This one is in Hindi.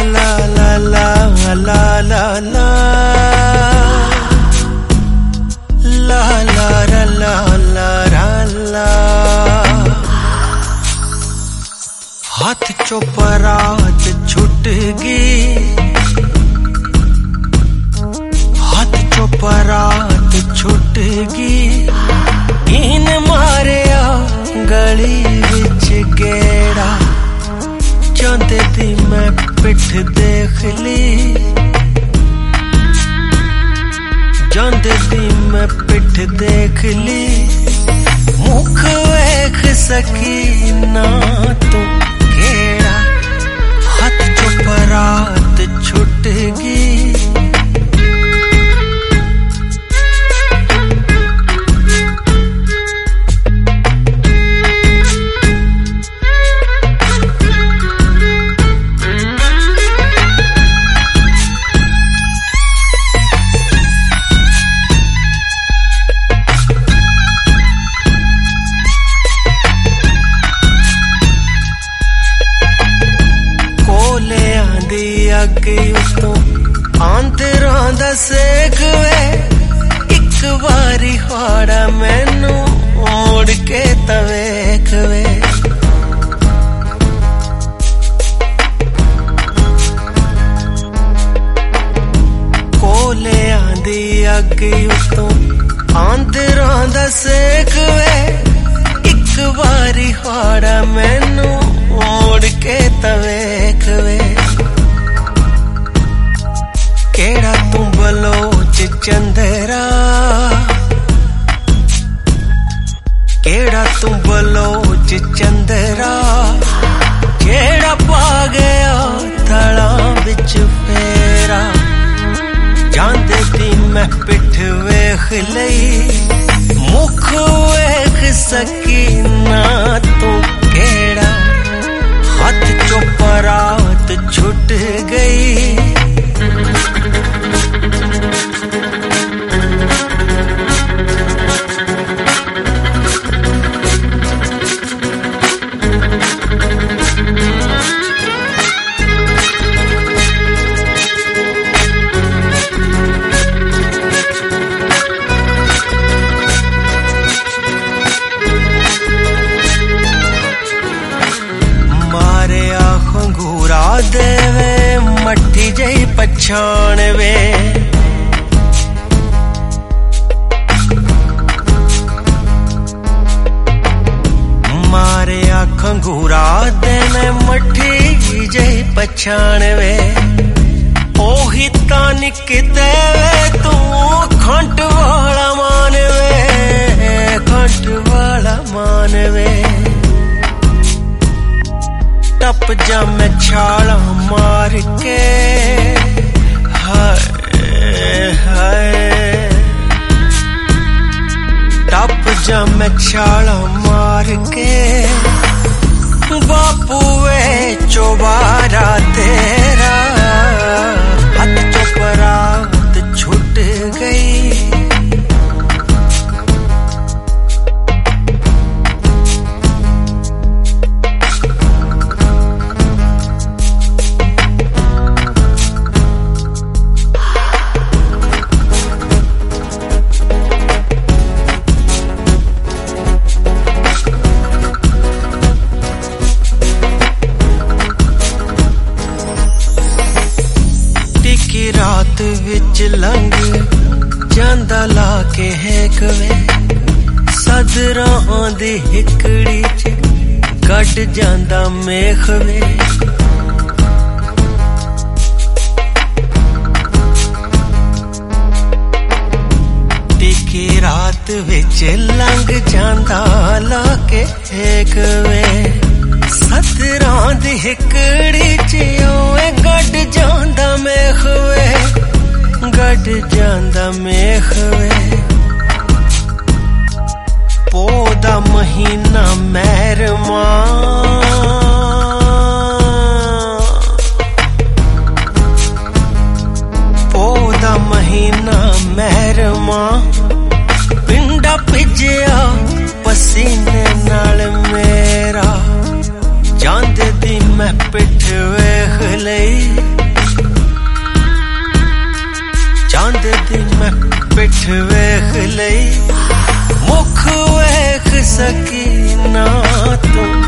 la la la la la la la la la la la la हाथ चो परात छुट गई, हाथ चो परात छुट गई, इन मारिया गली विच गेड़ा, चांदे दी मैं पिठ देख ली, चांदे दी मैं पिठ देख ली, मुख वेख सकी ना तू केड़ा, हाथ चो परात छुट गई। अगे उतों आंतरां दा सेक वे, एक बारी हाड़ा मैनू मोड़ के तवेख वे, कोले आंदी अगे उतों आंतरां दा सेक वे, एक बारी हाड़ा मैनू मोड़ के तवेख वे, केड़ा तू बलोच चंदेरा, केड़ा तू बलोच चंदेरा, केड़ा पा गया थड़ा बिच फेरा, जांदे दी मैं पिठ वेख लई, मुख वेख सकी ना तू केड़ा, हाथ चो परात छुट गई। देवे मट्ठी जई पछाण वे, मारे खंगूरा देने मट्ठी जई पछाण वे, ओही तानिक देवे तू खंट वाला मान वे, खंट वाला मान वे, टप जा मैं छाला मार के, हाय हाय, टप जा मैं छाला मार के, बापू वे चौबारा तेरा, हाथ चो परात छुट गई। रात विच लंघ जांदा ला के हेक वे, सदरां दी हिकड़ी च गड जांदा मेख वे, टिकी रात विच लंघ जांदा ला के हेक वे, सदरां दी हिकड़ी च ओए गड जांदा मेख वे, गड जांदा मेख वे, पौधा महीना महरमा, पौधा महीना महरमा, पिंडा पिजया पसीने नाल मेरा, जांदे दी मैं पिठ वेख लई। दी मैं पिठ वेख लई मुख वेख सकी ना तू